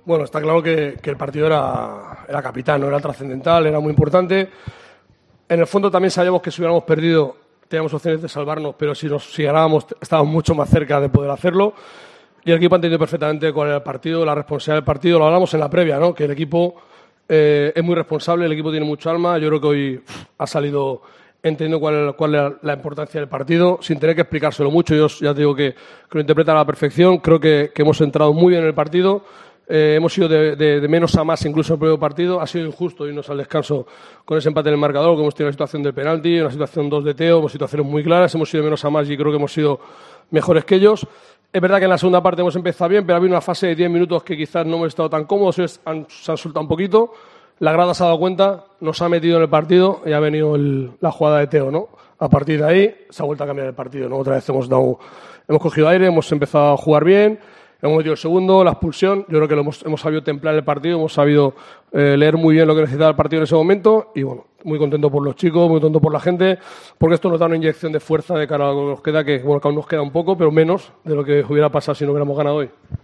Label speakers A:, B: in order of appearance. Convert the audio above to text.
A: Bueno, está claro que el partido era capital, no era trascendental, era muy importante. En el fondo también sabíamos que si hubiéramos perdido teníamos opciones de salvarnos, pero si ganábamos estábamos mucho más cerca de poder hacerlo. Y el equipo ha entendido perfectamente cuál era el partido, la responsabilidad del partido. Lo hablamos en la previa, ¿no? Que el equipo es muy responsable, el equipo tiene mucho alma. Yo creo que hoy ha salido entendiendo cuál es la importancia del partido, sin tener que explicárselo mucho. Yo ya te digo que lo interpretan a la perfección. Creo que hemos entrado muy bien en el partido. Hemos ido de menos a más incluso en el primer partido. Ha sido injusto irnos al descanso con ese empate en el marcador, que hemos tenido una situación del penalti, una situación 2 de Teo, situaciones muy claras. Hemos ido de menos a más y creo que hemos sido mejores que ellos. Es verdad que en la segunda parte hemos empezado bien, pero ha habido una fase de 10 minutos que quizás no hemos estado tan cómodos, se han soltado un poquito. La grada se ha dado cuenta, nos ha metido en el partido y ha venido la jugada de Teo, ¿no? A partir de ahí se ha vuelto a cambiar el partido, ¿no? Otra vez hemos cogido aire, hemos empezado a jugar bien. Hemos metido el segundo, la expulsión. Yo creo que hemos sabido templar el partido, hemos sabido leer muy bien lo que necesitaba el partido en ese momento. Y bueno, muy contento por los chicos, muy contento por la gente, porque esto nos da una inyección de fuerza de cara a lo que nos queda, que bueno, que aún nos queda un poco, pero menos de lo que hubiera pasado si no hubiéramos ganado hoy.